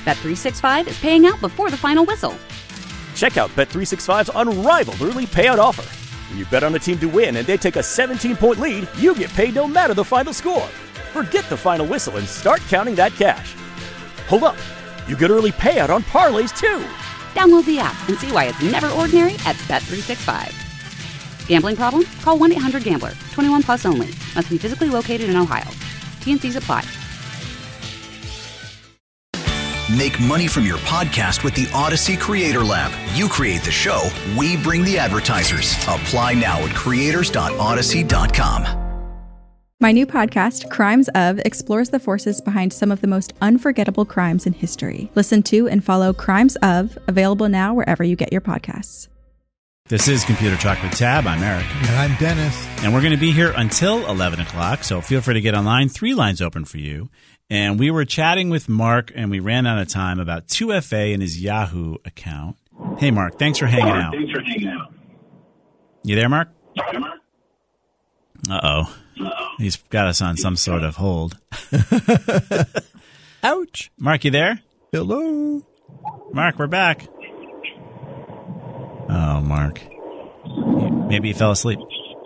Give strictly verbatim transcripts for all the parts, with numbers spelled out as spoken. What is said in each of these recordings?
Bet three sixty-five is paying out before the final whistle. Check out Bet three sixty-five's unrivaled early payout offer. When you bet on a team to win and they take a seventeen-point lead, you get paid no matter the final score. Forget the final whistle and start counting that cash. Hold up. You get early payout on parlays, too. Download the app and see why it's never ordinary at Bet three sixty-five. Gambling problem? Call one eight hundred gambler. twenty-one plus only. Must be physically located in Ohio. T N Cs apply. Make money from your podcast with the Odyssey Creator Lab. You create the show, we bring the advertisers. Apply now at creators dot odyssey dot com. My new podcast, Crimes Of, explores the forces behind some of the most unforgettable crimes in history. Listen to and follow Crimes Of, available now wherever you get your podcasts. This is Computer Talk with Tab. I'm Eric. And I'm Dennis. And we're going to be here until eleven o'clock, so feel free to get online. Three lines open for you. And we were chatting with Mark, and we ran out of time about two F A and his Yahoo account. Hey, Mark, thanks for hanging out. Thanks for hanging out. You there, Mark? Sorry, Mark? Uh-oh. Uh-oh. He's got us on some sort of hold. Ouch. Mark, you there? Hello. Mark, we're back. Oh, Mark. Maybe he fell asleep.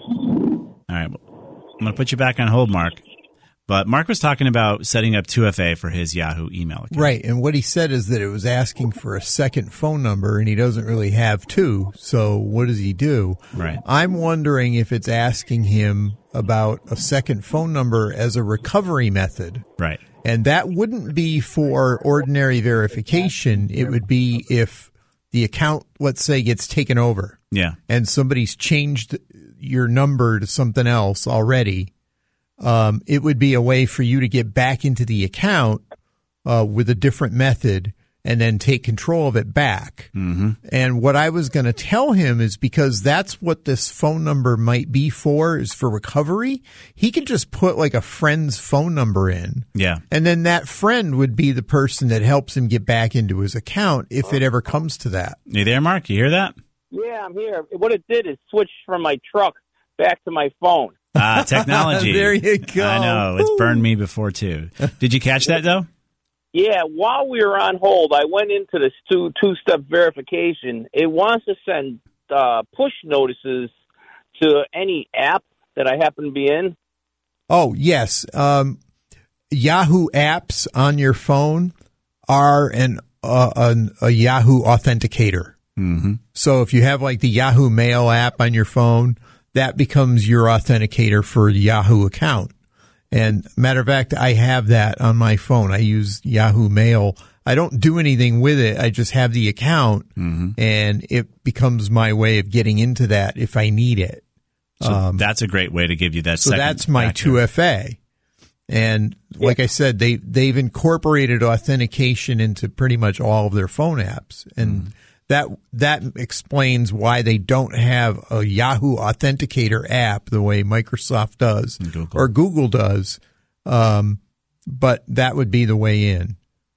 All right. I'm going to put you back on hold, Mark. But Mark was talking about setting up two F A for his Yahoo email account. Right. And what he said is that it was asking for a second phone number, and he doesn't really have two. So what does he do? Right. I'm wondering if it's asking him about a second phone number as a recovery method. Right. And that wouldn't be for ordinary verification. It would be if the account, let's say, gets taken over. Yeah. And somebody's changed your number to something else already. Um, it would be a way for you to get back into the account uh, with a different method and then take control of it back. Mm-hmm. And what I was going to tell him is because that's what this phone number might be for, is for recovery. He could just put like a friend's phone number in. Yeah. And then that friend would be the person that helps him get back into his account if it ever comes to that. You there, Mark? You hear that? Yeah, I'm here. What it did is switch from my truck back to my phone. Ah, technology. There you go. I know. It's burned me before, too. Did you catch that, though? Yeah, while we were on hold, I went into this two, two-step verification. It wants to send uh, push notices to any app that I happen to be in. Oh, yes. Um, Yahoo apps on your phone are an, uh, an a Yahoo authenticator. Mm-hmm. So if you have like the Yahoo Mail app on your phone, that becomes your authenticator for the Yahoo account. And matter of fact, I have that on my phone. I use Yahoo Mail. I don't do anything with it. I just have the account, mm-hmm. and it becomes my way of getting into that if I need it. So um, that's a great way to give you that so second that's my factor. two F A. And like I said, they, they've incorporated authentication into pretty much all of their phone apps. And mm. that that explains why they don't have a Yahoo Authenticator app the way Microsoft does Google. or Google does. Um, but that would be the way in.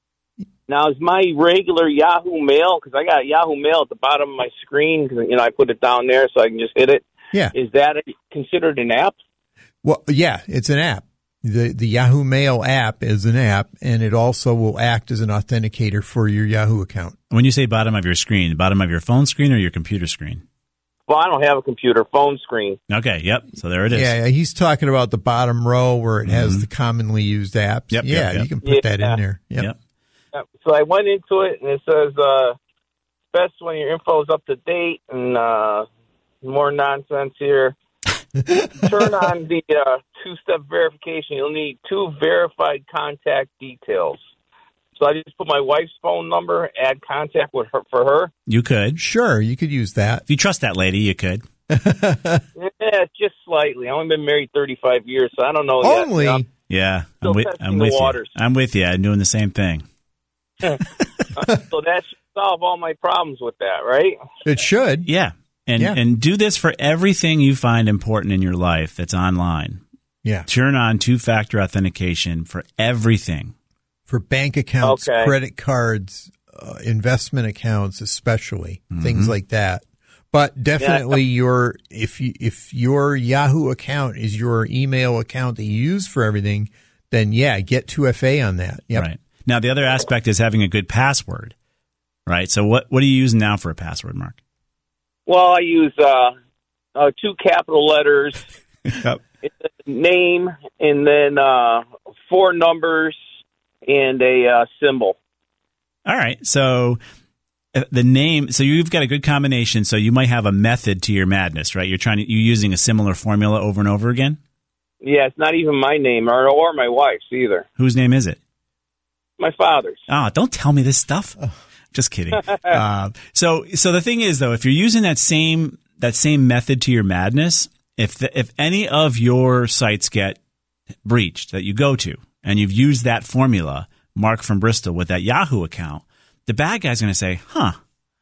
Now, is my regular Yahoo Mail, because I got Yahoo Mail at the bottom of my screen, because you know, I put it down there so I can just hit it. Yeah. Is that a, considered an app? Well, yeah, it's an app. The the Yahoo Mail app is an app, and it also will act as an authenticator for your Yahoo account. When you say bottom of your screen, bottom of your phone screen or your computer screen? Well, I don't have a computer, phone screen. Okay, yep. So there it is. Yeah, he's talking about the bottom row where it has mm-hmm. the commonly used apps. Yep, yeah, yep, yep. you can put yeah. that in there. Yep. Yep. Yep. So I went into it, and it says, uh, best when your info is up to date, and uh, more nonsense here. Turn on the uh, two-step verification. You'll need two verified contact details. So I just put my wife's phone number, add contact with her for her. You could. Sure, you could use that. If you trust that lady, you could. Yeah, just slightly. I've only been married thirty-five years, so I don't know Only? yet. You know? Yeah, Still I'm with, testing I'm the with you. waters. I'm with you. I'm doing the same thing. So that should solve all my problems with that, right? It should. Yeah. And Yeah. and do this for everything you find important in your life that's online. Yeah. Turn on two-factor authentication for everything. For bank accounts, Okay. credit cards, uh, investment accounts, especially Mm-hmm. things like that. But definitely, your if you if your Yahoo account is your email account that you use for everything, then yeah, get two F A on that. Yep. Right. Now, the other aspect is having a good password, right? So what, what are you using now for a password, Mark? Well, I use uh, uh, two capital letters, Yep. name, and then uh, four numbers and a uh, symbol. All right. So uh, the name, so you've got a good combination. So you might have a method to your madness, right? You're trying to, you're using a similar formula over and over again? Yeah, it's not even my name or, or my wife's either. Whose name is it? My father's. Oh, don't tell me this stuff. Just kidding. uh, so, so the thing is, though, if you're using that same that same method to your madness, if the, if any of your sites get breached that you go to, and you've used that formula, Mark from Bristol, with that Yahoo account, the bad guy's going to say, "Huh,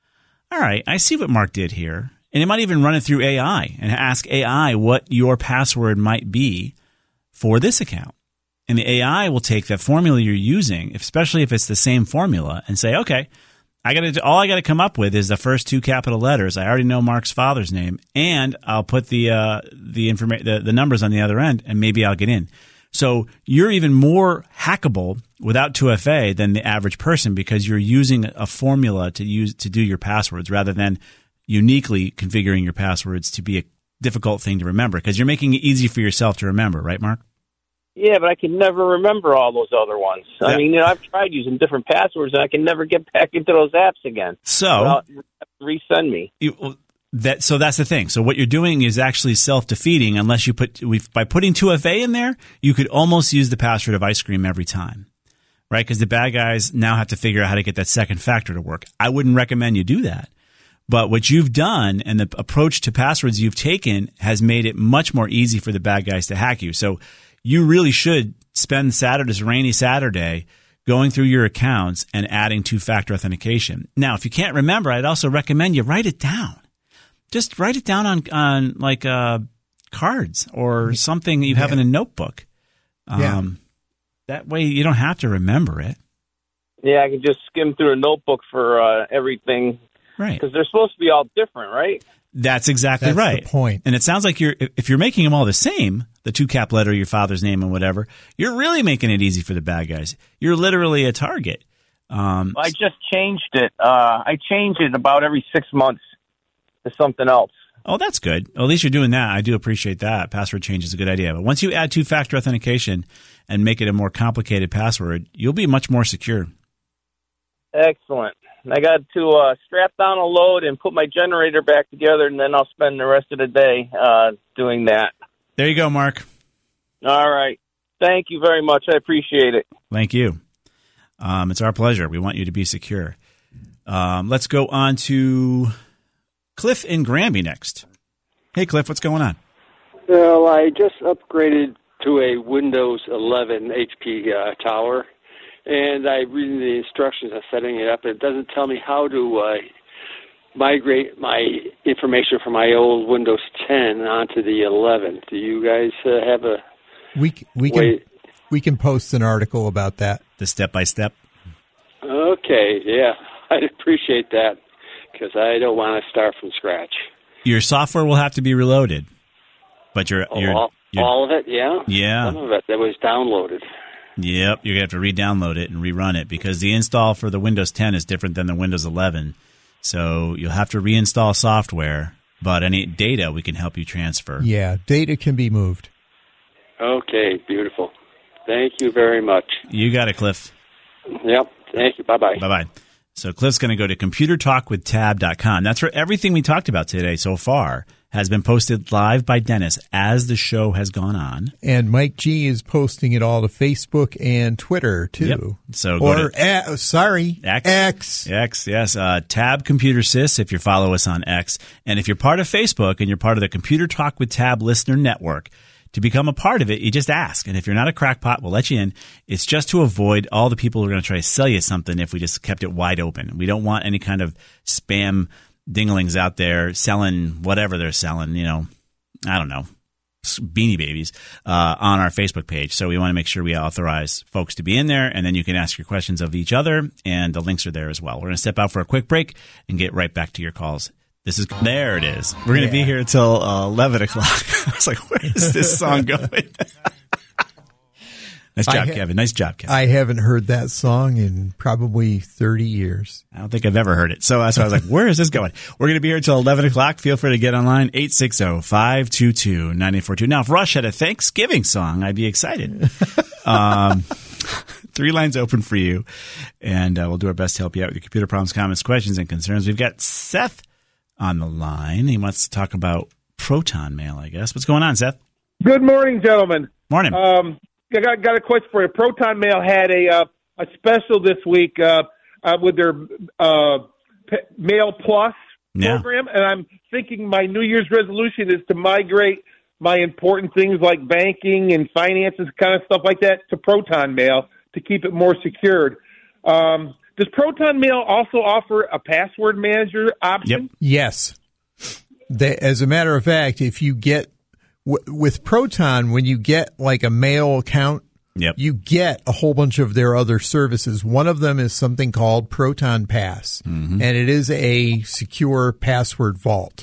all right, I see what Mark did here," and it might even run it through A I and ask A I what your password might be for this account. And the A I will take that formula you're using, especially if it's the same formula, and say, okay, I got to all I got to come up with is the first two capital letters. I already know Mark's father's name, and I'll put the uh, the information, the, the numbers on the other end, and maybe I'll get in. So you're even more hackable without two F A than the average person because you're using a formula to use to do your passwords rather than uniquely configuring your passwords to be a difficult thing to remember because you're making it easy for yourself to remember, right, Mark? Yeah, but I can never remember all those other ones. Yeah. I mean, you know, I've tried using different passwords, and I can never get back into those apps again. So, well, resend me. You, that so that's the thing. So what you're doing is actually self-defeating unless you put we've, by putting two F A in there, you could almost use the password of ice cream every time, right? Because the bad guys now have to figure out how to get that second factor to work. I wouldn't recommend you do that. But what you've done and the approach to passwords you've taken has made it much more easy for the bad guys to hack you. So you really should spend Saturday, this rainy Saturday, going through your accounts and adding two-factor authentication. Now, if you can't remember, I'd also recommend you write it down. Just write it down on, on like uh, cards or something you have yeah. in a notebook. Um, yeah. That way you don't have to remember it. Yeah, I can just skim through a notebook for uh, everything. Right. Because they're supposed to be all different, right? That's exactly That's right. the point. And it sounds like you're if you're making them all the same, the two cap letter, your father's name, and whatever, you're really making it easy for the bad guys. You're literally a target. Um, I just changed it. Uh, I change it about every six months to something else. Oh, that's good. Well, at least you're doing that. I do appreciate that. Password change is a good idea. But once you add two-factor authentication and make it a more complicated password, you'll be much more secure. Excellent. I got to uh, strap down a load and put my generator back together, and then I'll spend the rest of the day uh, doing that. There you go, Mark. All right. Thank you very much. I appreciate it. Thank you. Um, it's our pleasure. We want you to be secure. Um, let's go on to Cliff in Granby next. Hey, Cliff, what's going on? Well, I just upgraded to a Windows eleven H P uh, tower. And I read the instructions on setting it up. It doesn't tell me how to uh, migrate my information from my old Windows ten onto the eleven. Do you guys uh, have a we we can way? we can post an article about that, the step by step? Okay, yeah, I'd appreciate that because I don't want to start from scratch. Your software will have to be reloaded, but you're, oh, you're, all, you're all of it, yeah, yeah, some of it that was downloaded. Yep, you're going to have to re-download it and rerun it because the install for the Windows ten is different than the Windows eleven. So you'll have to reinstall software, but any data we can help you transfer. Yeah, data can be moved. Okay, beautiful. Thank you very much. You got it, Cliff. Yep, thank you. Bye-bye. Bye-bye. So Cliff's going to go to computer talk with tab dot com. That's where everything we talked about today so far has been posted live by Dennis as the show has gone on. And Mike G is posting it all to Facebook and Twitter, too. Yep. So go or, to a, sorry, X. X. X, yes. Uh, Tab Computer Sys if you follow us on X. And if you're part of Facebook and you're part of the Computer Talk with Tab listener network, to become a part of it, you just ask. And if you're not a crackpot, we'll let you in. It's just to avoid all the people who are going to try to sell you something if we just kept it wide open. We don't want any kind of spam dinglings out there selling whatever they're selling, you know, I don't know, Beanie Babies uh, on our Facebook page. So we want to make sure we authorize folks to be in there, and then you can ask your questions of each other, and the links are there as well. We're going to step out for a quick break and get right back to your calls. This is there. It is. We're going to yeah. be here until uh, eleven o'clock. I was like, where is this song going? Nice job, ha- Kevin. Nice job, Kevin. I haven't heard that song in probably thirty years. I don't think I've ever heard it. So that's why I was like, where is this going? We're going to be here until eleven o'clock. Feel free to get online, eight six zero, five two two, nine eight four two. Now, if Rush had a Thanksgiving song, I'd be excited. um, three lines open for you, and uh, we'll do our best to help you out with your computer problems, comments, questions, and concerns. We've got Seth on the line. He wants to talk about Proton Mail, I guess. What's going on, Seth? Good morning, gentlemen. Morning. Um, I got, got a question for you. Proton Mail had a uh, a special this week uh, uh, with their uh, P- Mail Plus Yeah. program, and I'm thinking my New Year's resolution is to migrate my important things like banking and finances, kind of stuff like that, to Proton Mail to keep it more secured. Um, does Proton Mail also offer a password manager option? Yep. Yes. They, as a matter of fact, if you get w- with Proton, when you get like a mail account, Yep. you get a whole bunch of their other services. One of them is something called Proton Pass, Mm-hmm. and it is a secure password vault.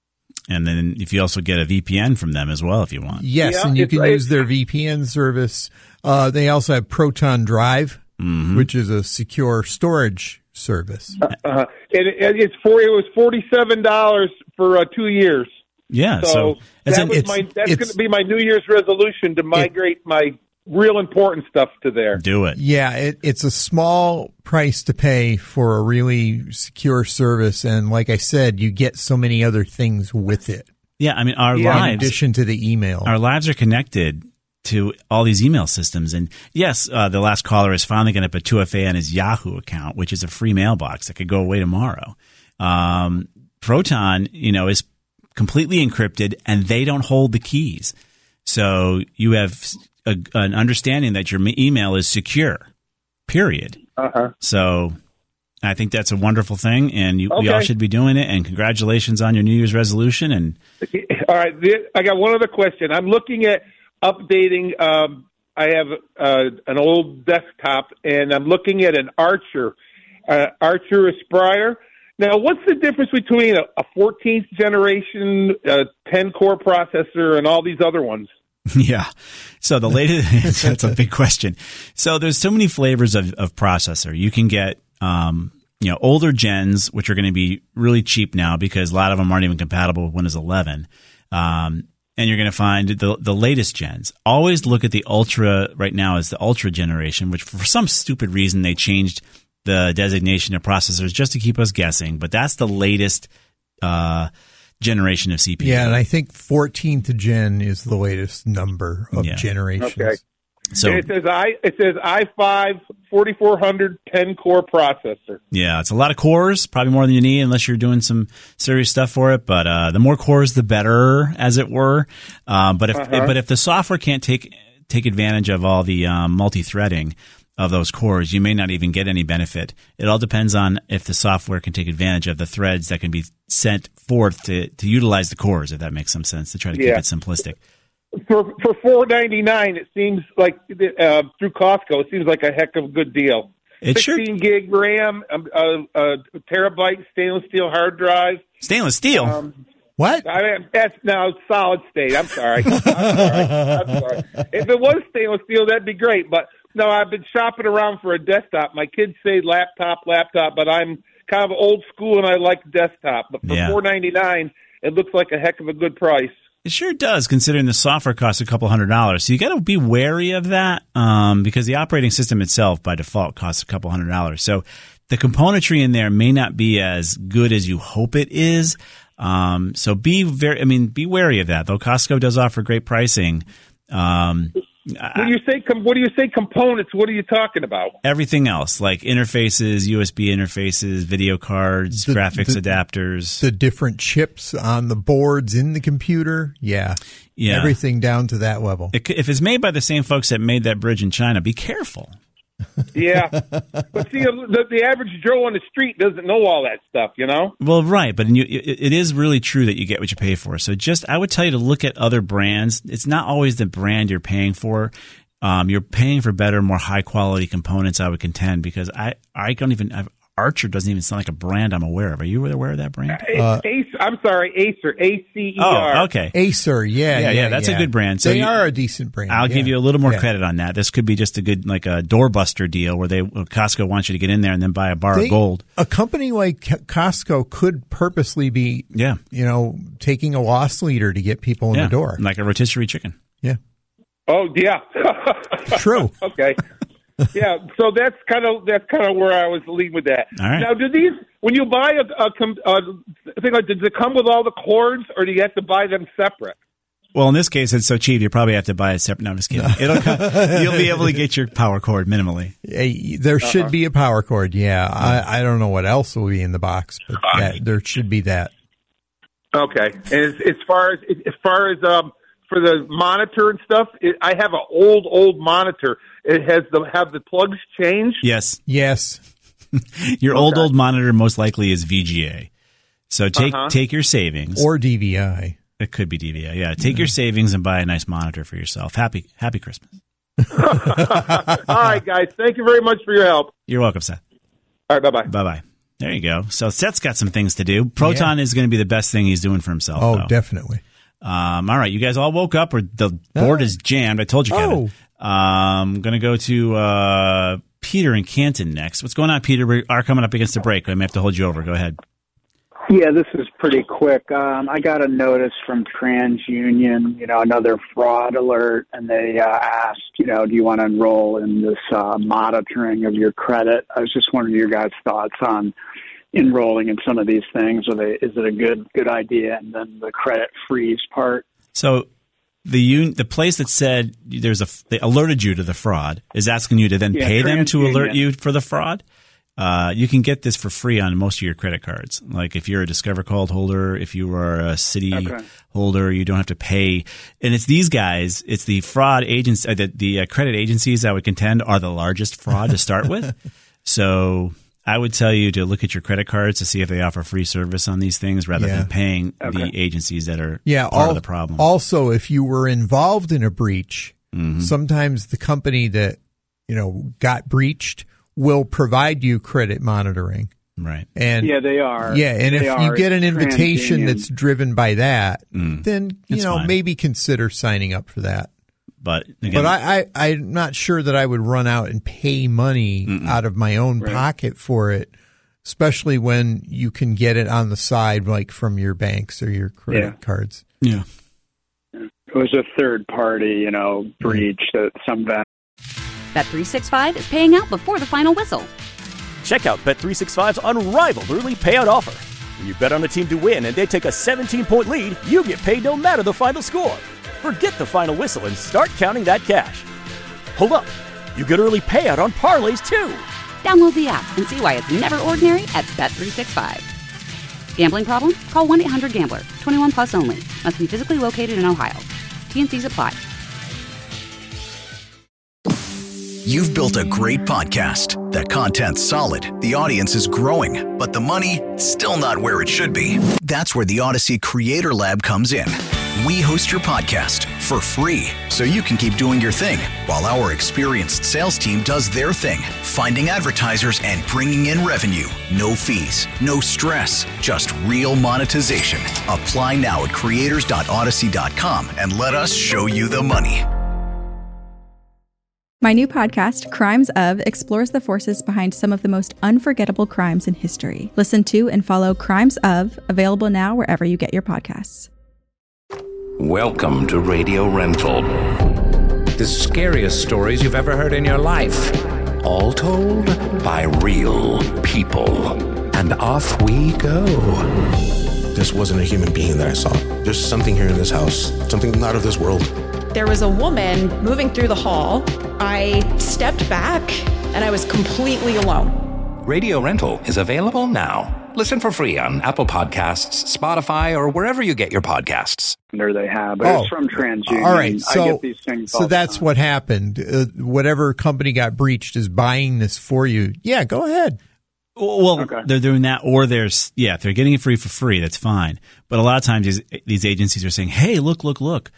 And then if you also get a V P N from them as well, if you want. Yes, Yeah, and you it's- can it's- use their V P N service. Uh, they also have Proton Drive, Mm-hmm. which is a secure storage service. Uh-huh. And it, it's for it was forty-seven dollars for uh, two years. Yeah. So, So, it's that an, was it's- my that's it's- going to be my New Year's resolution to migrate my real important stuff to there. do it. Yeah, it, it's a small price to pay for a really secure service, and like I said, you get so many other things with it. Yeah. I mean, our Yeah. In lives. addition to the email. Our lives are connected to all these email systems. And yes, uh, the last caller is finally going to put two F A on his Yahoo account, which is a free mailbox that could go away tomorrow. Um, Proton, you know, is completely encrypted and they don't hold the keys. So you have a, an understanding that your email is secure, period. Uh-huh. So I think that's a wonderful thing, and you, we all Okay. should be doing it. And congratulations on your New Year's resolution. And All right, the- I got one other question. I'm looking at updating. Um, I have uh, an old desktop, and I'm looking at an Archer, uh, Archer Aspire. Now, what's the difference between a, a fourteenth generation uh, ten core processor and all these other ones? Yeah. So the latest, that's a big question. So there's so many flavors of, of processor. You can get, um, you know, older gens, which are going to be really cheap now because a lot of them aren't even compatible with Windows eleven. Um, and you're going to find the, the latest gens. Always look at the Ultra right now as the Ultra generation, which for some stupid reason they changed the designation of processors just to keep us guessing. But that's the latest, uh, generation of C P U. Yeah, and I think fourteenth gen is the latest number of Yeah. generations. Okay. So And it says i it says i five forty-four hundred ten core processor. yeah, it's a lot of cores, probably more than you need unless you're doing some serious stuff for it. But uh, the more cores, the better, as it were. Um, but if Uh-huh. but if the software can't take take advantage of all the um, multi-threading of those cores, you may not even get any benefit. It all depends on if the software can take advantage of the threads that can be sent forth to, to utilize the cores, if that makes some sense, to try to keep Yeah. it simplistic. For for four ninety-nine, it seems like uh, through Costco, it seems like a heck of a good deal. It sure sixteen gig RAM, um, uh, uh, terabyte stainless steel hard drive. stainless steel. Um, What? I mean, that's now solid state. I'm sorry. I'm sorry. I'm sorry. If it was stainless steel, that'd be great. But no, I've been shopping around for a desktop. My kids say laptop, laptop, but I'm kind of old school and I like desktop. But for Yeah. four ninety-nine, it looks like a heck of a good price. It sure does, considering the software costs a couple hundred dollars. So you got to be wary of that, um, because the operating system itself, by default, costs a couple hundred dollars. So the componentry in there may not be as good as you hope it is. Um, so be very, I mean, be wary of that. Though Costco does offer great pricing. Um, When you say com- what do you say components? What are you talking about? everything else, like interfaces, U S B interfaces, video cards, The- graphics the- adapters. The different chips on the boards in the computer. Yeah. Yeah. Everything down to that level. It, if it's made by the same folks that made that bridge in China, be careful. Yeah, but see, the, the average Joe on the street doesn't know all that stuff, you know. Well, right, but you, it, it is really true that you get what you pay for. So just, I would tell you to look at other brands. It's not always the brand you're paying for. Um, you're paying for better, more high quality components, I would contend, because I, I don't even, I've Archer doesn't even sound like a brand I'm aware of. Are you aware of that brand? Uh, Ace, I'm sorry, Acer, A C E R. Oh, okay. Acer, yeah, Yeah, yeah, yeah, that's yeah. a good brand. So they you- are a decent brand. I'll yeah. give you a little more Yeah. credit on that. This could be just a good, like a doorbuster deal where they Costco wants you to get in there and then buy a bar They- of gold. A company like C- Costco could purposely be, Yeah. you know, taking a loss leader to get people in Yeah, the door. like a rotisserie chicken. Yeah, Oh, yeah. true. Okay. Yeah, so that's kind of that's kind of where I was leading with that. All right. Now, do these when you buy a, a, com- a thing like, does it come with all the cords, or do you have to buy them separate? Well, in this case, it's so cheap you probably have to buy a separate. No, I'm just kidding. It'll come, you'll be able to get your power cord minimally. Hey, there should Uh-huh. be a power cord. Yeah, I, I don't know what else will be in the box, but that, there should be that. Okay. And as, as far as as far as um for the monitor and stuff, it, I have an old old monitor. It has the have the plugs changed. Yes. Yes. Your old, Okay. old monitor most likely is V G A. So take Uh-huh. take your savings. Or D V I. It could be D V I. Yeah. Take your savings and buy a nice monitor for yourself. Happy Happy Christmas. All right, guys. Thank you very much for your help. You're welcome, Seth. All right. Bye bye. Bye bye. There you go. So Seth's got some things to do. Proton is going to be the best thing he's doing for himself. Oh, though. definitely. Um, all right, you guys all woke up, or the board is jammed. I told you, Kevin. Oh. Um, going to go to uh, Peter in Canton next. What's going on, Peter? We are coming up against the break. I may have to hold you over. Go ahead. Yeah, this is pretty quick. Um, I got a notice from TransUnion, you know, another fraud alert, and they uh, asked, you know, do you want to enroll in this uh, monitoring of your credit? I was just wondering your guys' thoughts on enrolling in some of these things. Are they, is it a good good idea? And then the credit freeze part. So the un- the place that said there's a they alerted you to the fraud is asking you to then Yeah, pay them to TransUnion. alert you for the fraud. Uh, you can get this for free on most of your credit cards. Like if you're a Discover Card holder, if you are a Citi Okay. holder, you don't have to pay. And it's these guys, it's the fraud agents, uh, the, the uh, credit agencies I would contend are the largest fraud to start with. So I would tell you to look at your credit cards to see if they offer free service on these things rather Yeah. than paying Okay. the agencies that are Yeah, part al- of the problem. Also, if you were involved in a breach, Mhm. sometimes the company that, you know, got breached will provide you credit monitoring. Right. And Yeah, they are. Yeah, and They if you are. get an invitation TransUnion. that's driven by that, Mm. then you It's know fine. maybe consider signing up for that. But again, But I, I, I'm not sure that I would run out and pay money Mm-mm. out of my own Right. pocket for it, especially when you can get it on the side, like from your banks or your credit Yeah. cards. yeah. It was a third party, you know, breach that some vendor. Bet three sixty-five is paying out before the final whistle. Check out Bet three sixty-five's unrivaled early payout offer. When you bet on a team to win and they take a seventeen-point lead, you get paid no matter the final score. Forget the final whistle and start counting that cash. Hold up. You get early payout on parlays, too. Download the app and see why it's never ordinary at Bet three sixty-five. Gambling problem? Call one eight hundred gambler. twenty-one plus only. Must be physically located in Ohio. T N Cs apply. You've built a great podcast. That content's solid. The audience is growing, but the money still not where it should be. That's where the Odyssey Creator Lab comes in. We host your podcast for free so you can keep doing your thing while our experienced sales team does their thing, finding advertisers and bringing in revenue. No fees, no stress, just real monetization. Apply now at creators dot odyssey dot com and let us show you the money. My new podcast, Crimes Of, explores the forces behind some of the most unforgettable crimes in history. Listen to and follow Crimes Of, available now wherever you get your podcasts. Welcome to Radio Rental. The scariest stories you've ever heard in your life. All told by real people. And off we go. This wasn't a human being that I saw. There's something here in this house, something not of this world. There was a woman moving through the hall. I stepped back and I was completely alone. Radio Rental is available now. Listen for free on Apple Podcasts, Spotify, or wherever you get your podcasts. There they have, but Oh, it's from TransUnion. All right, so I get these things all so the that's time. what happened. Uh, whatever company got breached is buying this for you. Yeah, go ahead. Well, Okay. they're doing that, or there's yeah, if they're getting it free for free, that's fine. But a lot of times these these agencies are saying, "Hey, look, look, look,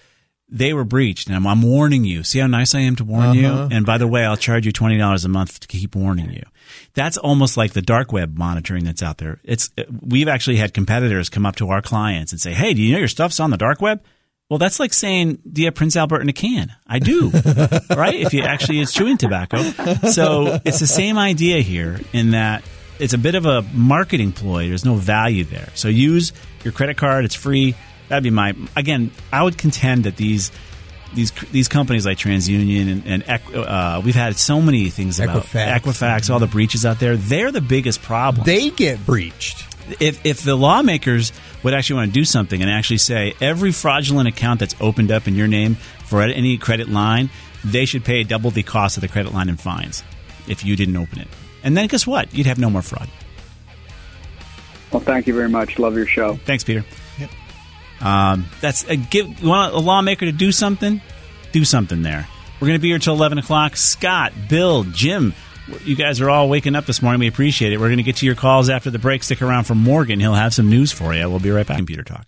they were breached, and I'm, I'm warning you. See how nice I am to warn Uh-huh. you? And by the way, I'll charge you twenty dollars a month to keep warning you. That's almost like the dark web monitoring that's out there. It's we've actually had competitors come up to our clients and say, "Hey, do you know your stuff's on the dark web?" Well, that's like saying, "Do you have Prince Albert in a can?" I do, right? If you actually is chewing tobacco. So it's the same idea here in that it's a bit of a marketing ploy. There's no value there. So use your credit card. It's free. That'd be my, again, I would contend that these these these companies like TransUnion and, and uh, we've had so many things about Equifax. Equifax, all the breaches out there. They're the biggest problem. They get breached. If if the lawmakers would actually want to do something and actually say every fraudulent account that's opened up in your name for any credit line, they should pay double the cost of the credit line in fines if you didn't open it. And then guess what? You'd have no more fraud. Well, thank you very much. Love your show. Thanks, Peter. Um, that's a give. You want a lawmaker to do something? Do something there. We're going to be here till eleven o'clock. Scott, Bill, Jim, you guys are all waking up this morning. We appreciate it. We're going to get to your calls after the break. Stick around for Morgan. He'll have some news for you. We'll be right back. Computer Talk.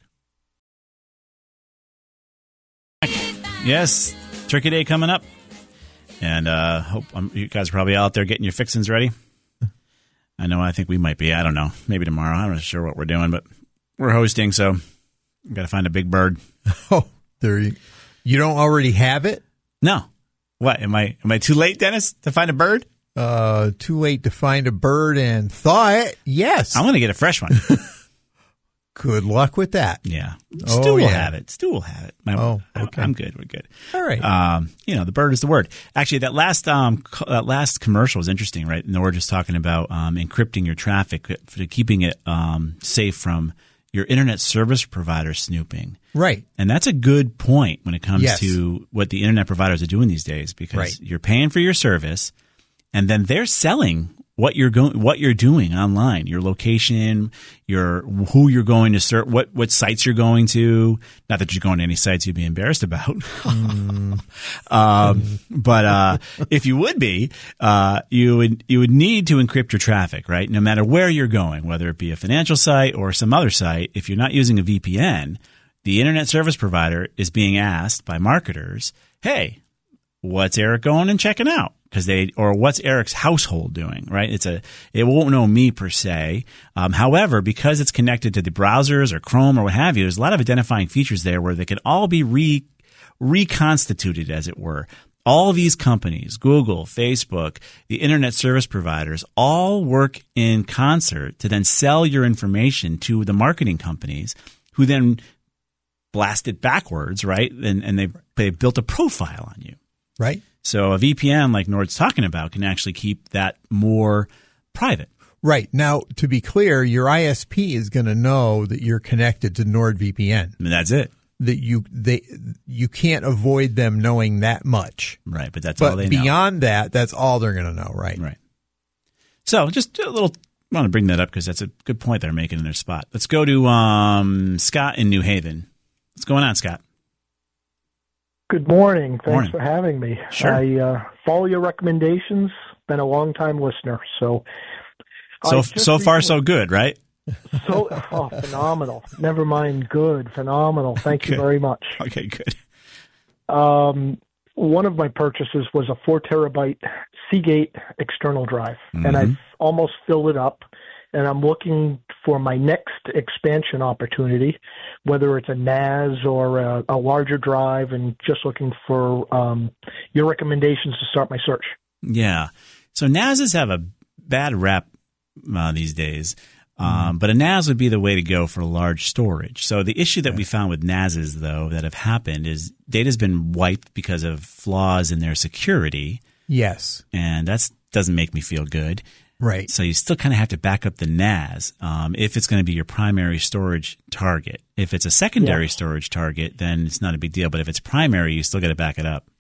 Yes, Turkey Day coming up, and uh, hope um, you guys are probably out there getting your fixins ready. I know. I think we might be. I don't know. Maybe tomorrow. I'm not sure what we're doing, but we're hosting, so. Got to find a big bird. Oh, there you. You don't already have it? No. What am I? Am I too late, Dennis, to find a bird? Uh, too late to find a bird and thaw it. Yes, I'm going to get a fresh one. Good luck with that. Yeah, Oh, Stu will yeah. have it. Stu will have it. My, Oh, okay. I'm good. We're good. All right. Um, you know, the bird is the word. Actually, that last um, co- that last commercial was interesting, right? And we're just talking about um, encrypting your traffic, for keeping it um, safe from your internet service provider snooping. Right. And that's a good point when it comes Yes. to what the internet providers are doing these days, because Right. you're paying for your service and then they're selling what you're going, what you're doing online, your location, your who you're going to serve, what what sites you're going to. Not that you're going to any sites you'd be embarrassed about, Mm. um, but uh, if you would be, uh, you would you would need to encrypt your traffic, right? No matter where you're going, whether it be a financial site or some other site. If you're not using a V P N, the internet service provider is being asked by marketers, "Hey, what's Eric going and checking out?" Because they, or what's Eric's household doing, right? It's a, it won't know me per se. Um, however, because it's connected to the browsers or Chrome or what have you, there's a lot of identifying features there where they can all be re, reconstituted, as it were. All these companies, Google, Facebook, the internet service providers, all work in concert to then sell your information to the marketing companies, who then blast it backwards, right? And, and they've, they've built a profile on you. Right. So a V P N, like Nord's talking about, can actually keep that more private. Right. Now, to be clear, your I S P is going to know that you're connected to NordVPN. And that's it. That you they you can't avoid them knowing that much. Right, but that's all But they know. beyond that, that's all they're going to know, right? Right. So just a little, I want to bring that up because that's a good point they're making in their spot. Let's go to um, Scott in New Haven. What's going on, Scott? Good morning. Thanks Morning. for having me. Sure. I uh, follow your recommendations. Been a long time listener. So, So I just so far recently- so good, right? So oh, phenomenal. Never mind good. Phenomenal. Thank Okay. you very much. Okay, good. Um, one of my purchases was a four terabyte Seagate external drive, Mhm. and I've almost filled it up. And I'm looking for my next expansion opportunity, whether it's a N A S or a, a larger drive, and just looking for um, your recommendations to start my search. Yeah. So N A Ss have a bad rap uh, these days. Um, but a N A S would be the way to go for large storage. So the issue that we found with N A Ss, though, that have happened is data's been wiped because of flaws in their security. Yes. And that doesn't make me feel good. Right. So you still kind of have to back up the N A S um, if it's going to be your primary storage target. If it's a secondary Yeah. storage target, then it's not a big deal. But if it's primary, you still got to back it up.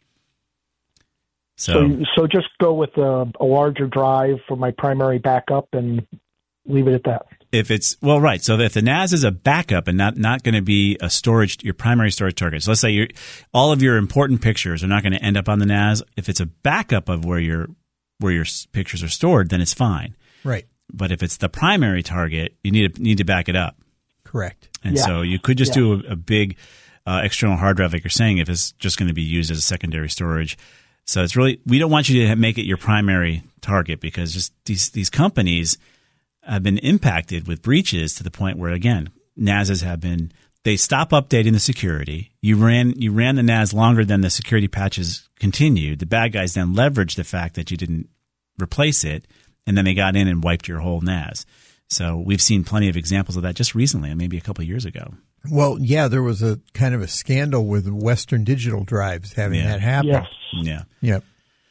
So, So, so just go with a, a larger drive for my primary backup and leave it at that. if it's well, right. So if the N A S is a backup and not, not going to be a storage, your primary storage target. So let's say you're, all of your important pictures are not going to end up on the N A S. If it's a backup of where your where your s- pictures are stored, then it's fine. Right. But if it's the primary target, you need to need to back it up. Correct. And Yeah. so you could just Yeah. do a, a big uh, external hard drive, like you're saying, if it's just going to be used as a secondary storage. So it's really, we don't want you to make it your primary target, because just these these companies have been impacted with breaches to the point where, again, N A Ses have been, they stop updating the security. You ran you ran the N A S longer than the security patches continued. The bad guys then leveraged the fact that you didn't replace it, and then they got in and wiped your whole N A S. So we've seen plenty of examples of that just recently, maybe a couple of years ago. Well, yeah, there was a kind of a scandal with Western Digital drives having Yeah. that happen. Yes. Yeah. Yep.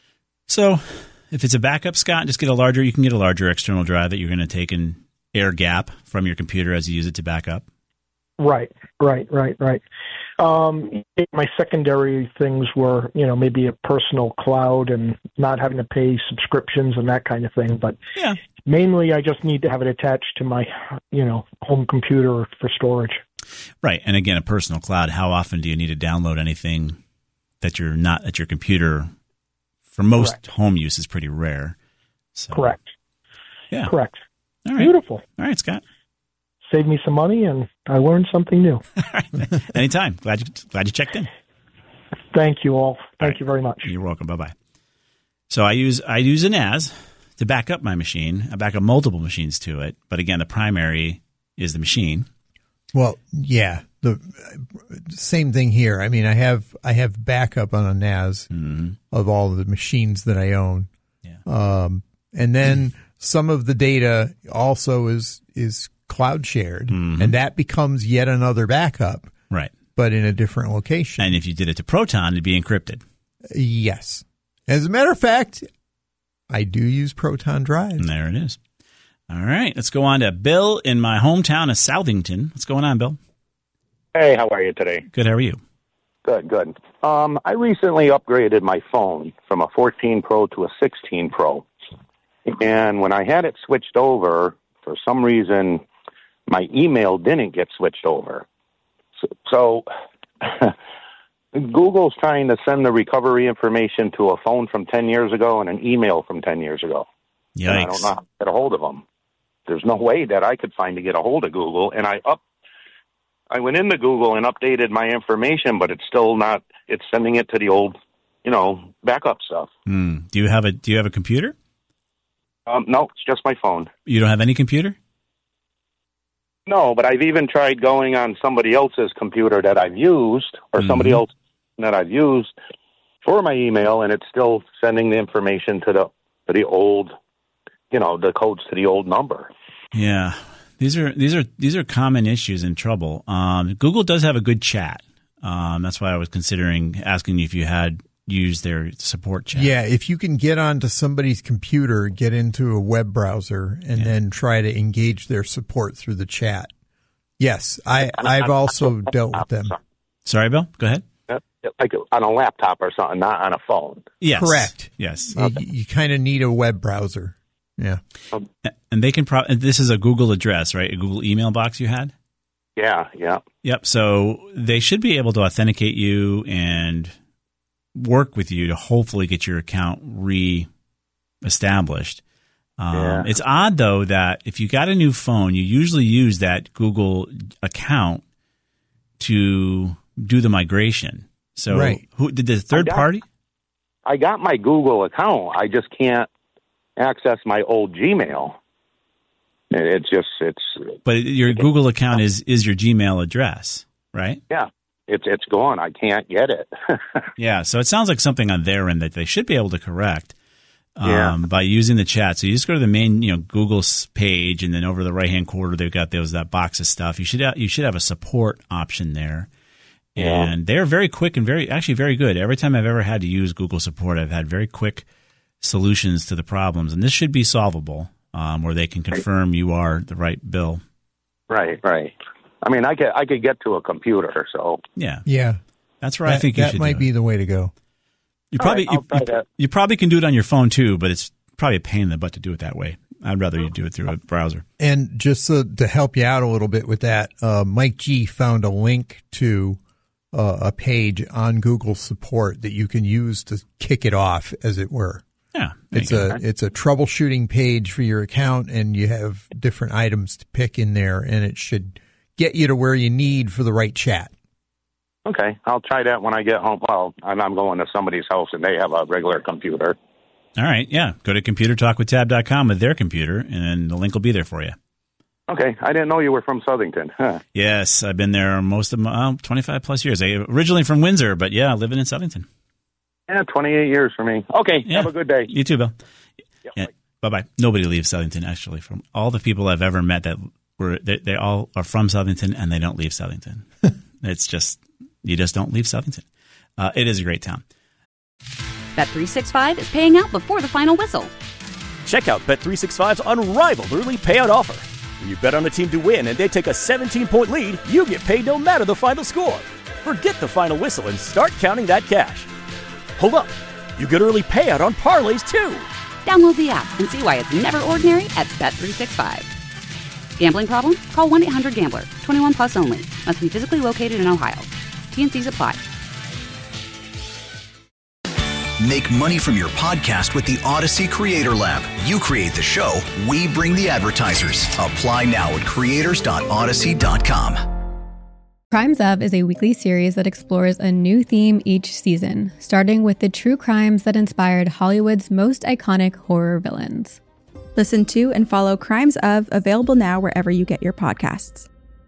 So if it's a backup, Scott, just get a larger, you can get a larger external drive that you're going to take and air gap from your computer as you use it to back up. Right, right, right, right. Um, my secondary things were, you know, maybe a personal cloud and not having to pay subscriptions and that kind of thing. But yeah. mainly I just need to have it attached to my, you know, home computer for storage. Right. And again, a personal cloud, how often do you need to download anything that you're not at your computer? For most Correct. home use is pretty rare. So, Correct. Yeah. Correct. All right. Beautiful. All right, Scott. Saved me some money, and I learned something new. Anytime. Glad you, glad you checked in. Thank you all. Thank All right. you very much. You're welcome. Bye-bye. So I use I use an N A S to back up my machine. I back up multiple machines to it. But again, the primary is the machine. Well, yeah, the same thing here. I mean, I have I have backup on a N A S mm-hmm. of all of the machines that I own. Yeah. Um, and then some of the data also is is cloud shared, mm-hmm. and that becomes yet another backup. Right. But in a different location. And if you did it to Proton, it'd be encrypted. Yes. As a matter of fact, I do use Proton drives. And there it is. All right. Let's go on to Bill in my hometown of Southington. What's going on, Bill? Hey, how are you today? Good. How are you? Good, good. Um, I recently upgraded my phone from a fourteen Pro to a sixteen Pro. And when I had it switched over, for some reason, my email didn't get switched over. So, so Google's trying to send the recovery information to a phone from ten years ago and an email from ten years ago. Yikes. And I don't know how to get a hold of them. There's no way that I could find to get a hold of Google. And I up, I went into Google and updated my information, but it's still not, it's sending it to the old, you know, backup stuff. Hmm. Do you have a Do you have a computer? Um, no, it's just my phone. You don't have any computer? No, but I've even tried going on somebody else's computer that I've used, or mm-hmm. somebody else that I've used for my email, and it's still sending the information to the to the old, you know, the codes to the old number. Yeah, these are these are these are common issues and trouble. Um, Google does have a good chat. Um, that's why I was considering asking you if you had used their support chat. Yeah, if you can get onto somebody's computer, get into a web browser, and yeah. then try to engage their support through the chat. Yes, I, I've also dealt with them. Sorry, Bill? Go ahead. Like on a laptop or something, not on a phone. Yes. Correct. Yes. Okay. You, you kind of need a web browser. Yeah. And they can pro- this is a Google address, right? A Google email box you had? Yeah, yeah. Yep. So they should be able to authenticate you and work with you to hopefully get your account re-established. Um, yeah. It's odd, though, that if you got a new phone, you usually use that Google account to do the migration. So right. who did the third I got, party? I got my Google account. I just can't access my old Gmail. It's just, it's... But your Google account is, is your Gmail address, right? Yeah. It's it's gone. I can't get it. Yeah, so it sounds like something on their end that they should be able to correct um, yeah. by using the chat. So you just go to the main, you know, Google's page, and then over the right hand corner they've got those that box of stuff. You should have, you should have a support option there, and yeah. they're very quick and very actually very good. Every time I've ever had to use Google support, I've had very quick solutions to the problems, and this should be solvable, um, where they can confirm you are the right Bill. Right, right. I mean, I could I could get to a computer, so yeah, yeah, that's where that, I think you that should might do be it. the way to go. You probably right, you, you, you probably can do it on your phone too, but it's probably a pain in the butt to do it that way. I'd rather you do it through a browser. And just so, to help you out a little bit with that, uh, Mike G found a link to uh, a page on Google support that you can use to kick it off, as it were. Yeah, it's a it's a troubleshooting page for your account, and you have different items to pick in there, and it should get you to where you need for the right chat. Okay, I'll try that when I get home. Well, I'm I'm going to somebody's house and they have a regular computer. All right, yeah. Go to computer talk with tab dot com with their computer, and the link will be there for you. Okay, I didn't know you were from Southington. Huh. Yes, I've been there most of my, oh, twenty-five plus years. I originally from Windsor, but yeah, living in Southington. Yeah, twenty-eight years for me. Okay, yeah. Have a good day. You too, Bill. Yeah, yeah. Bye-bye. Nobody leaves Southington, actually. From all the people I've ever met that were, they, they all are from Southington, and they don't leave Southington. It's just, you just don't leave Southington. Uh, it is a great town. Bet three sixty-five is paying out before the final whistle. Check out Bet three sixty-five's unrivaled early payout offer. When you bet on a team to win and they take a seventeen-point lead, you get paid no matter the final score. Forget the final whistle and start counting that cash. Hold up. You get early payout on parlays, too. Download the app and see why it's never ordinary at Bet three sixty-five. Gambling problem? Call one eight hundred gambler. twenty-one plus only. Must be physically located in Ohio. T N Cs apply. Make money from your podcast with the Odyssey Creator Lab. You create the show, we bring the advertisers. Apply now at creators dot odyssey dot com. Crimes Of is a weekly series that explores a new theme each season, starting with the true crimes that inspired Hollywood's most iconic horror villains. Listen to and follow Crimes Of, available now wherever you get your podcasts.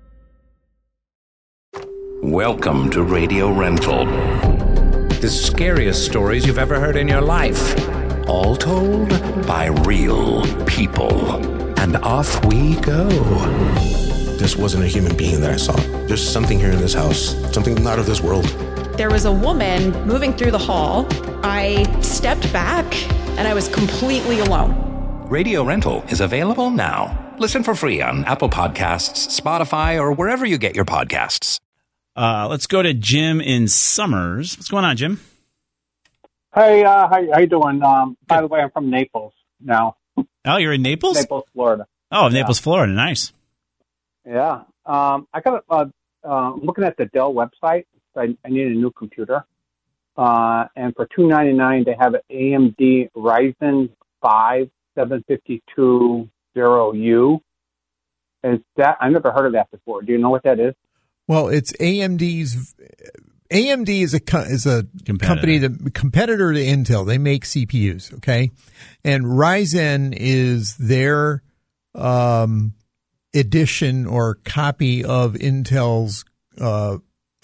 Welcome to Radio Rental. The scariest stories you've ever heard in your life. All told by real people. And off we go. This wasn't a human being that I saw. There's something here in this house, something not of this world. There was a woman moving through the hall. I stepped back, and I was completely alone. Radio Rental is available now. Listen for free on Apple Podcasts, Spotify, or wherever you get your podcasts. Uh, let's go to Jim in Summers. What's going on, Jim? Hey, uh, how, how you doing? Um, by the way, I'm from Naples now. Oh, you're in Naples? Naples, Florida. Oh, Naples, yeah. Florida. Nice. Yeah. Um, I got uh, uh, looking at the Dell website. I, I need a new computer. Uh, and for two ninety-nine, they have an A M D Ryzen five seven fifty-two zero U. Is that, I've never heard of that before. Do you know what that is? Well, it's A M D's. A M D is a is a competitor. company that competitor to Intel. They make C P Us, okay, and Ryzen is their um, edition or copy of Intel's uh,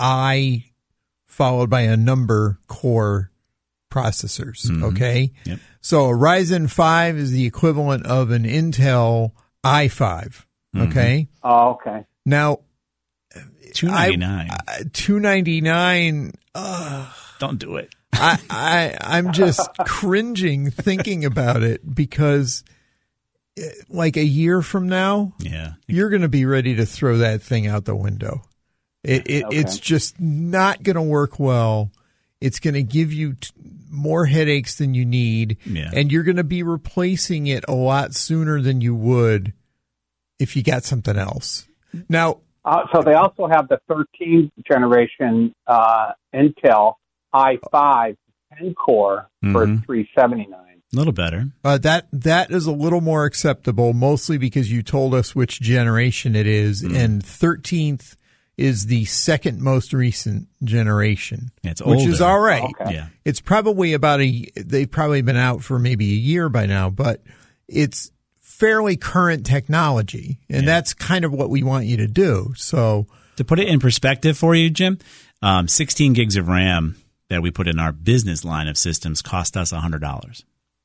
I followed by a number core processors. Mm-hmm. Okay, yep. So a Ryzen five is the equivalent of an Intel i five. Okay. Mm-hmm. Oh, okay. Now. Two ninety nine. Two ninety nine. Uh, Don't do it. I, I I'm just cringing thinking about it because, like a year from now, yeah, you're going to be ready to throw that thing out the window. It, it okay. It's just not going to work well. It's going to give you t- more headaches than you need, yeah. and you're going to be replacing it a lot sooner than you would if you got something else. Now. Uh, so they also have the thirteenth generation uh, Intel i five ten core for mm-hmm. three seventy-nine. A little better. Uh, that that is a little more acceptable, mostly because you told us which generation it is, mm. and thirteenth is the second most recent generation, yeah, it's which older. is all right. Okay. Yeah, it's probably about a. They've probably been out for maybe a year by now, but it's fairly current technology, and yeah. that's kind of what we want you to do. So to put it in perspective for you, Jim, um, sixteen gigs of RAM that we put in our business line of systems cost us one hundred dollars.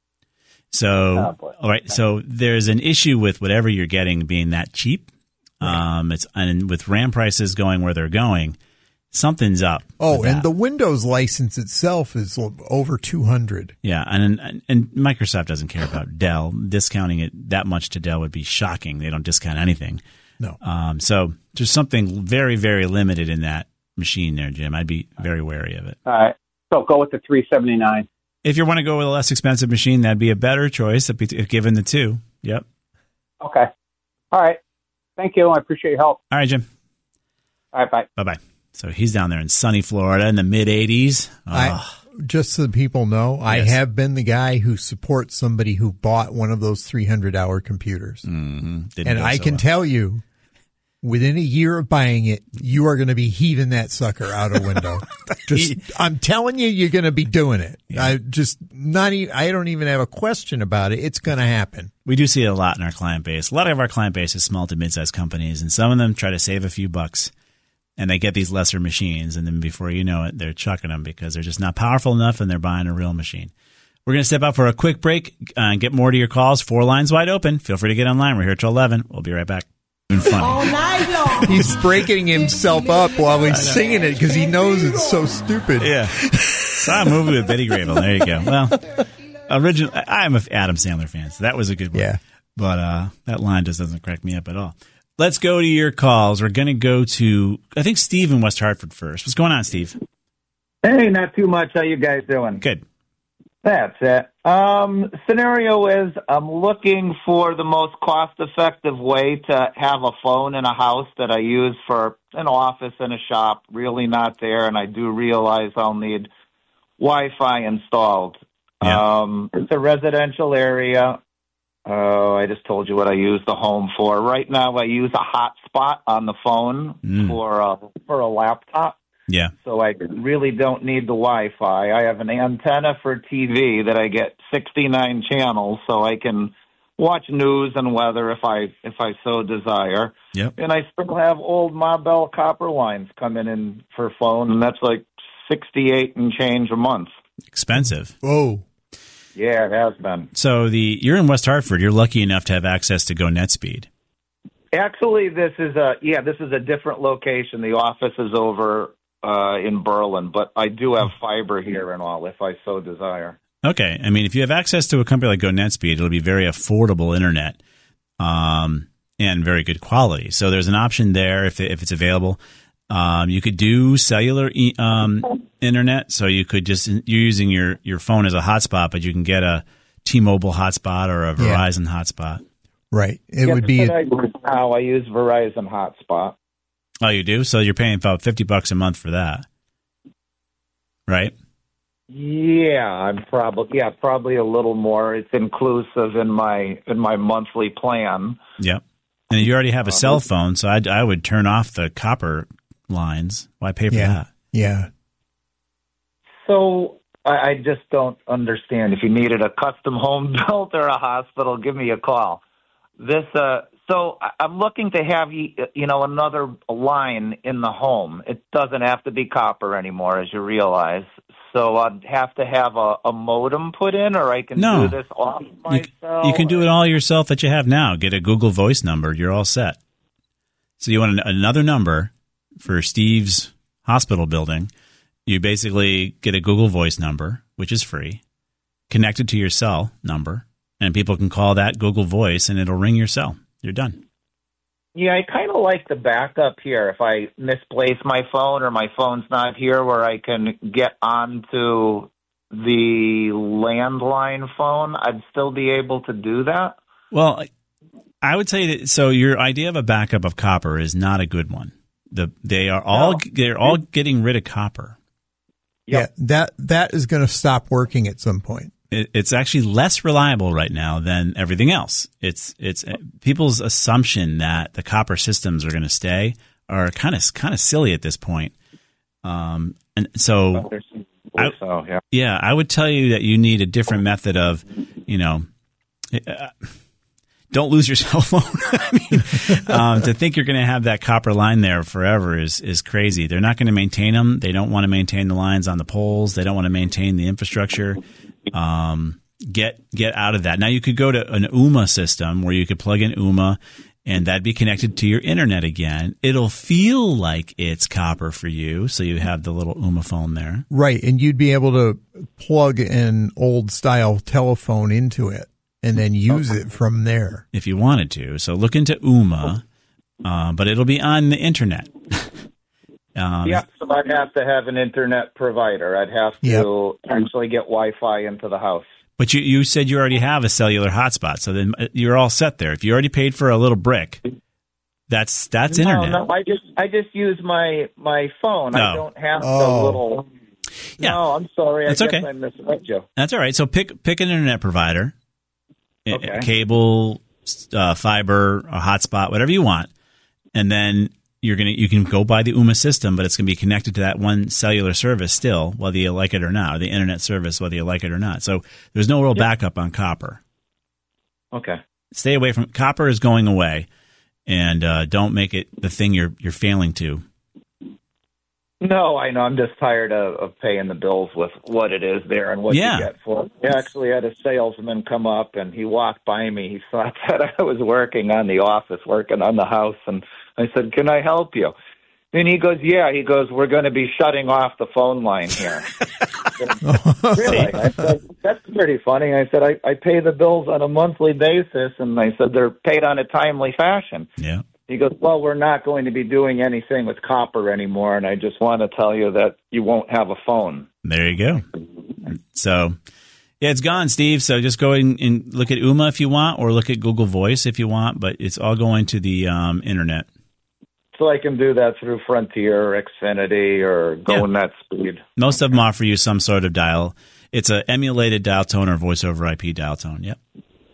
So, oh, all right, so there's an issue with whatever you're getting being that cheap. Right. Um, it's and with RAM prices going where they're going, something's up. Oh, and the Windows license itself is over two hundred. Yeah, and, and and Microsoft doesn't care about Dell. Discounting it that much to Dell would be shocking. They don't discount anything. No. Um, so there's something very, very limited in that machine there, Jim. I'd be very wary of it. All right. So go with the three seventy-nine. If you want to go with a less expensive machine, that'd be a better choice if given the two. Yep. Okay. All right. Thank you. I appreciate your help. All right, Jim. All right. Bye. Bye-bye. So he's down there in sunny Florida in the mid eighties. Oh. I, just so people know, yes. I have been the guy who supports somebody who bought one of those three hundred hour computers. Mm-hmm. And I so can well. tell you within a year of buying it, you are going to be heaving that sucker out a window. Just, I'm telling you, you're going to be doing it. Yeah. I just not even, I don't even have a question about it. It's going to happen. We do see it a lot in our client base. A lot of our client base is small to mid-sized companies, and some of them try to save a few bucks, and they get these lesser machines, and then before you know it, they're chucking them because they're just not powerful enough, and they're buying a real machine. We're going to step out for a quick break uh, and get more to your calls. Four lines wide open. Feel free to get online. We're here till eleven. We'll be right back. Funny. All night long. He's breaking himself up while he's singing it because he knows it's so stupid. Yeah. Saw a movie with Betty Grable. There you go. Well, original. I'm an Adam Sandler fan, so that was a good one. Yeah. But uh, that line just doesn't crack me up at all. Let's go to your calls. We're going to go to, I think, Steve in West Hartford first. What's going on, Steve? Hey, not too much. How you guys doing? Good. That's it. Um, scenario is I'm looking for the most cost-effective way to have a phone in a house that I use for an office and a shop. Really not there, and I do realize I'll need Wi-Fi installed. Yeah. Um, it's a residential area. Oh, I just told you what I use the home for. Right now, I use a hotspot on the phone Mm. for a, for a laptop. Yeah. So I really don't need the Wi-Fi. I have an antenna for T V that I get sixty-nine channels, so I can watch news and weather if I if I so desire. Yep. And I still have old Ma Bell copper lines coming in for phone, and that's like sixty-eight and change a month. Expensive. Whoa. Yeah, it has been. So the you're in West Hartford. You're lucky enough to have access to Go NetSpeed. Actually, this is a yeah, this is a different location. The office is over uh, in Berlin, but I do have fiber here and all, if I so desire. Okay. I mean, if you have access to a company like Go NetSpeed, it'll be very affordable internet um, and very good quality. So there's an option there if, it, if it's available. Um, you could do cellular e- um, internet. So you could just, you're using your, your phone as a hotspot, but you can get a T-Mobile hotspot or a Verizon yeah. hotspot. Right. It yes, would be. I, how I use Verizon hotspot. Oh, you do? So you're paying about fifty bucks a month for that, right? Yeah, I'm probably yeah, probably a little more. It's inclusive in my in my monthly plan. Yep. And you already have a cell phone, so I'd, I would turn off the copper lines. Why pay for yeah. that? Yeah. So I, I just don't understand. If you needed a custom home built or a hospital, give me a call. This uh, so I'm looking to have you know another line in the home. It doesn't have to be copper anymore, as you realize. So I'd have to have a, a modem put in, or I can no. do this off myself. You, you can do it all yourself that you have now. Get a Google Voice number. You're all set. So you want an, another number for Steve's hospital building. You basically get a Google Voice number, which is free, connected to your cell number, and people can call that Google Voice, and it'll ring your cell. You're done. Yeah, I kind of like the backup here. If I misplace my phone or my phone's not here, where I can get onto the landline phone, I'd still be able to do that. Well, I would say that. So your idea of a backup of copper is not a good one. The they are all no. they're all getting rid of copper. Yep. Yeah, that that is going to stop working at some point. It's actually less reliable right now than everything else. It's it's people's assumption that the copper systems are going to stay are kind of kind of silly at this point. Um, and so, I, so yeah. yeah, I would tell you that you need a different method of, you know, uh, don't lose your cell phone. I mean, um, to think you're going to have that copper line there forever is is crazy. They're not going to maintain them. They don't want to maintain the lines on the poles. They don't want to maintain the infrastructure. Um, get get out of that. Now you could go to an Ooma system where you could plug in Ooma, and that'd be connected to your internet again. It'll feel like it's copper for you, so you have the little Ooma phone there, right? And you'd be able to plug an old style telephone into it and then use it from there if you wanted to. So look into Ooma, uh, but it'll be on the internet. Um, yeah, so I'd have to have an internet provider. I'd have to yep. actually get Wi-Fi into the house. But you, you said you already have a cellular hotspot, so then you're all set there. If you already paid for a little brick, that's that's no, internet. No, I just I just use my my phone. No. I don't have oh. the little. Yeah. No, I'm sorry. That's I guess okay. I misread you. That's all right. So pick pick an internet provider, okay. cable, uh, fiber, a hotspot, whatever you want. and then you're gonna you can go buy the Ooma system, but it's gonna be connected to that one cellular service still, whether you like it or not, or the internet service, whether you like it or not. So there's no real yep. backup on copper. Okay. Stay away from copper is going away, and uh, don't make it the thing you're you're failing to. No, I know. I'm just tired of, of paying the bills with what it is there and what yeah. you get for it. I actually had a salesman come up, and he walked by me. He thought that I was working on the office, working on the house, and I said, "Can I help you?" And he goes, "Yeah." He goes, "We're going to be shutting off the phone line here." Really? I said, "That's pretty funny." I said, I, I pay the bills on a monthly basis, and I said, they're paid on a timely fashion. Yeah. He goes, "Well, we're not going to be doing anything with copper anymore, and I just want to tell you that you won't have a phone." There you go. So, yeah, it's gone, Steve. So just go and, and look at Ooma if you want, or look at Google Voice if you want, but it's all going to the um, internet. So I can do that through Frontier or Xfinity or going yeah. that speed. Most of them offer you some sort of dial. It's an emulated dial tone or voice over I P dial tone. Yep.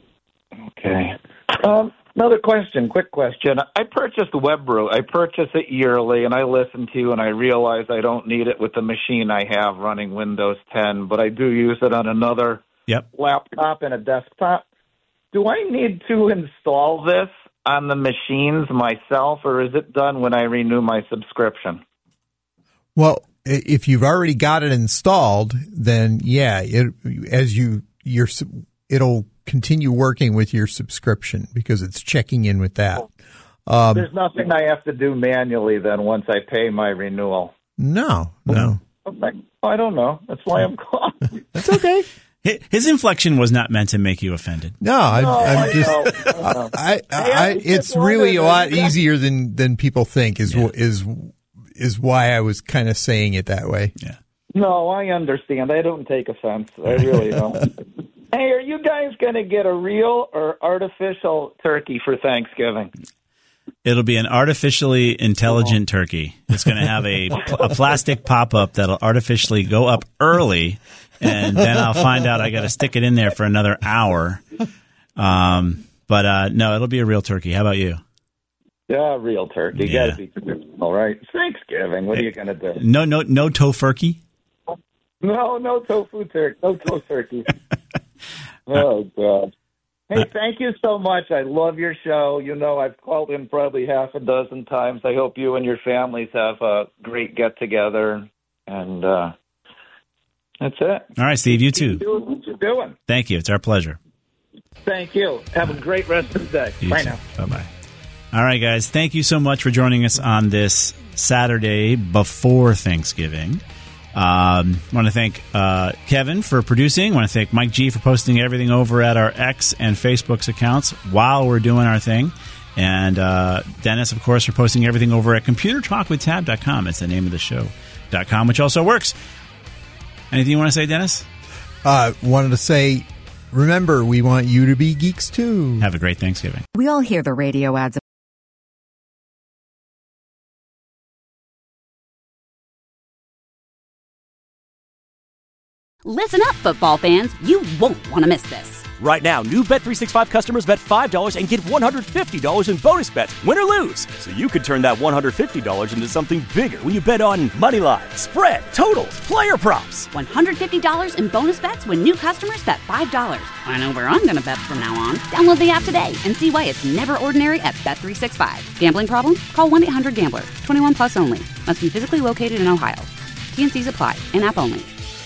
Okay. Um, another question, quick question. I purchased WebRoot. I purchase it yearly, and I listen to you, and I realize I don't need it with the machine I have running Windows ten, but I do use it on another yep. laptop and a desktop. Do I need to install this on the machines myself, or is it done when I renew my subscription? Well, if you've already got it installed, then yeah, it, as you your it'll continue working with your subscription because it's checking in with that. Um, There's nothing I have to do manually then once I pay my renewal. No, no. Okay. I don't know. That's why I'm calling. That's okay. His inflection was not meant to make you offended. No, I'm, no, I'm I just. know, I know. I, I, I, it's really a lot easier than, than people think. Is yeah. is is why I was kind of saying it that way. Yeah. No, I understand. I don't take offense. I really don't. Hey, are you guys going to get a real or artificial turkey for Thanksgiving? It'll be an artificially intelligent oh. turkey. It's going to have a, a plastic pop-up that'll artificially go up early, and then I'll find out I got to stick it in there for another hour. Um, but uh, no, it'll be a real turkey. How about you? Yeah, real turkey. Yeah. Got to be traditional, right? Thanksgiving. What are you going to do? No, no, no tofurkey. No, no tofu turkey. No tofu turkey. Oh God. Hey, thank you so much. I love your show. You know, I've called in probably half a dozen times. I hope you and your families have a great get-together. And uh, that's it. All right, Steve, you too. Keep doing what you're doing. Thank you. It's our pleasure. Thank you. Have a great rest of the day. You Bye too. now. Bye-bye. All right, guys. Thank you so much for joining us on this Saturday before Thanksgiving. Um, I want to thank uh, Kevin for producing. I want to thank Mike G for posting everything over at our X and Facebook's accounts while we're doing our thing. And uh, Dennis, of course, for posting everything over at computer talk with tab dot com. It's the name of the show, dot com, which also works. Anything you want to say, Dennis? Uh, wanted to say, remember, we want you to be geeks, too. Have a great Thanksgiving. We all hear the radio ads. Listen up, football fans. You won't want to miss this. Right now, new Bet three sixty-five customers bet five dollars and get one hundred fifty dollars in bonus bets, win or lose. So you could turn that one hundred fifty dollars into something bigger when you bet on money line, spread, totals, player props. one hundred fifty dollars in bonus bets when new customers bet five dollars. I know where I'm going to bet from now on. Download the app today and see why it's never ordinary at Bet three sixty-five. Gambling problem? Call one eight hundred gambler. twenty-one plus only. Must be physically located in Ohio. T N Cs apply. In-app only.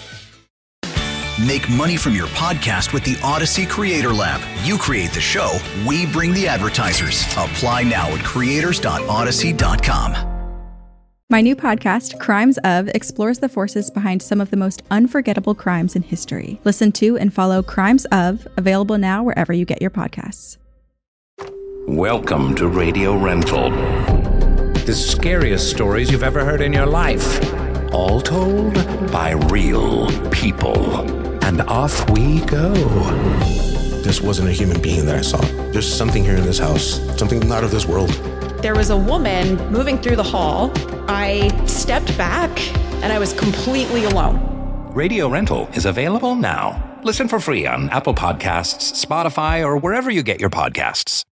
Make money from your podcast with the Odyssey Creator Lab. You create the show, we bring the advertisers. Apply now at creators dot odyssey dot com. My new podcast, Crimes Of, explores the forces behind some of the most unforgettable crimes in history. Listen to and follow Crimes Of, available now wherever you get your podcasts. Welcome to Radio Rental. The scariest stories you've ever heard in your life. All told by real people. And off we go. This wasn't a human being that I saw. There's something here in this house, something not of this world. There was a woman moving through the hall. I stepped back, and I was completely alone. Radio Rental is available now. Listen for free on Apple Podcasts, Spotify, or wherever you get your podcasts.